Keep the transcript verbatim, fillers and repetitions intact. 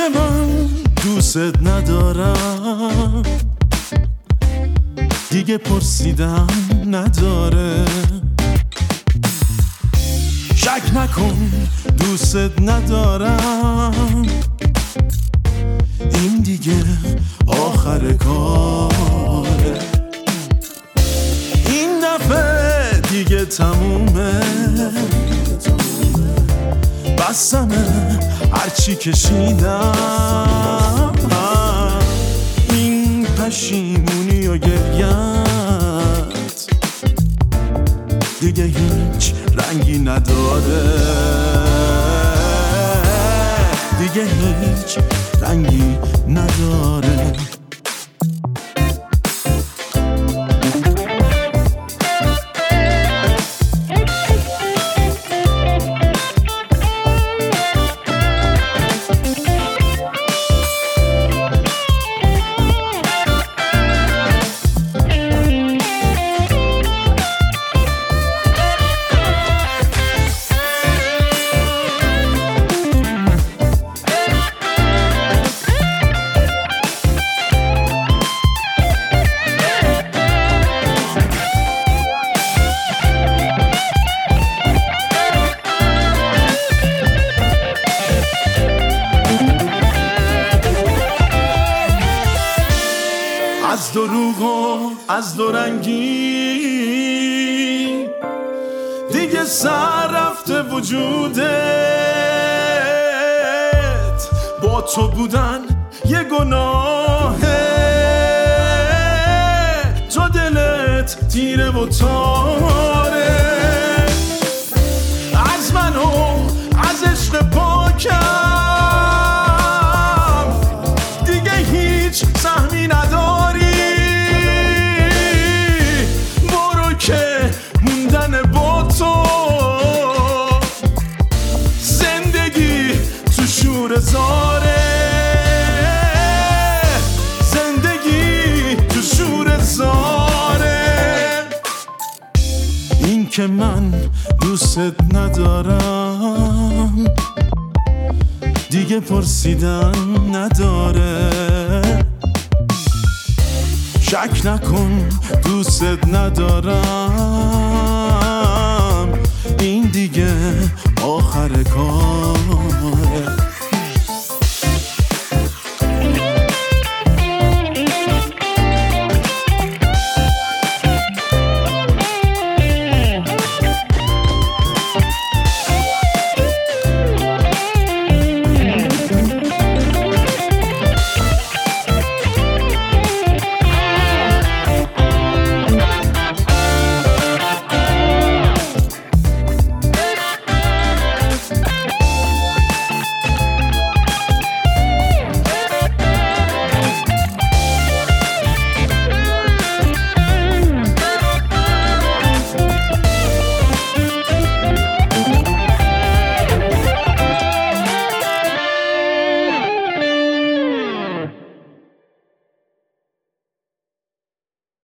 که من دوست ندارم دیگه پرسیدم نداره. شک نکن دوست ندارم، این دیگه آخر کاره. این دفعه دیگه تمومه، بسمه هرچی کشیدم. این پشیمونی و گریت دیگه هیچ رنگی نداره، دیگه هیچ رنگی نداره. از دروغ و از دورنگی دیگه سر رفته وجودت. با تو بودن یه گناهه، تو دلت تیره و تاره. از من و از عشق پاکم دیگه هیچ سهمی نداری. که موندن با تو زندگی تو شور زاره، زندگی تو شور زاره. این که من دوست ندارم دیگه پرسیدن نداره. شک نکن دوست ندارم، این دیگه آخر کاره.